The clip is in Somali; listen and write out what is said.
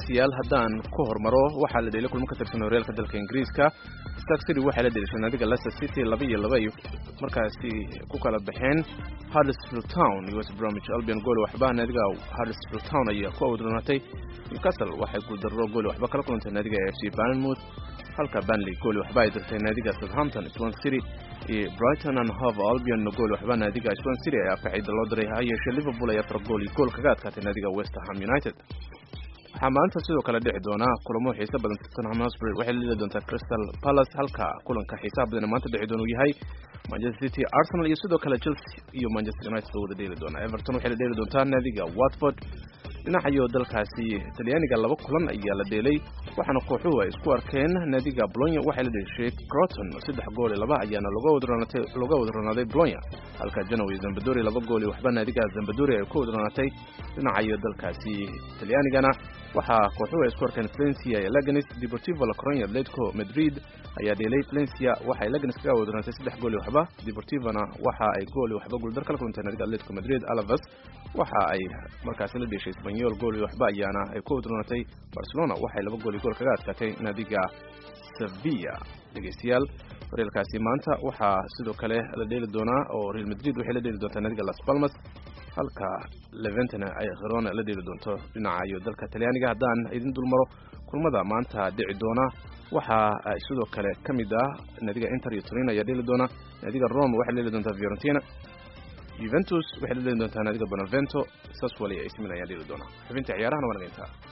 dhegeystayaal haddaan ku hormaro waxaa la dheelay kulmo ka tirsan horyaalka dalka Ingiriiska. Stoke City waxay la dheelisay naadiga Leicester City 2-2 markaasi ku kala baxeen. Huddersfield Town iyo West Bromwich Albion gool waxba naadiga Huddersfield Town ayaa ku awdroonatay. Newcastle waxay ku darro gool waxba kala kulantay naadiga AFC Bournemouth, halka Burnley gool waxba ay dirtay naadiga Southampton. Swansea City iyo Brighton and Hove Albion gool waxba naadiga Swansea City ayaa ka loo diray hay'adda Liverpool ayaa afar gool kaga adkaatay naadiga West Ham United. maanta sidoo kale dhici doona kulamo xiiso badan Tottenham Hotspur waxay leedahay doonta Crystal Palace halka kulanka xiisaha badan maanta dhici doona uu yahay Manchester City Arsenal iyo sidoo kale Chelsea iyo Manchester United wada dheeli doona. Everton waxay dheeli doontaa naadiga Watford. dhinaca dalkaasi Talyaaniga laba kulan ayaa la dheelay waxaana kooxuhu ay isku arkeen naadiga Bologna waxay la dheeshay Croton 3-2 ayaana laga wadroonaaday Bologna, halka Genoa iyo Sampdoria 2 waxba naadiga Sampdoria ay ku wadroonatay. dhinaca dalkaasi Talyaanigana waxaa kooxuhu ay isku arkeen Valencia iyo Leganes. Deportivo La Coruña Atletico Madrid ayaa dheelay. Valencia waxay Leganes kaga wadroonatay 3 waxba. Deportivona waxa ay gool waxba guuldar kala kulantay naadiga Atletico Madrid. Alaves waxa ay markaas la dheeshay Espanyol gool waxba ayaana ay ku wadroonatay. Barcelona waxay 2 gool kaga adkaatay naadiga Sevilla. dhegeystayaal horyaalkaasi maanta waxaa sidoo kale la dheeli doonaa oo Real Madrid waxay la dheeli doontaa naadiga Las Palmas, halka Levante ay Girona la dheeli doonto. dhinaca dalka Talyaaniga haddaan idin dulmaro kulmada maanta dhici doona waxaa sidoo kale kamid ah naadiga Inter iyo Torino ayaa dheeli doona. naadiga Rome waxay la dheeli doontaa Fiorentina. Juventus waxay la dheeli doontaa naadiga Benevento. Sassuolo iyo AC Milan ayaa dheeli doona. xubinta ciyaaraha waa naga intaa.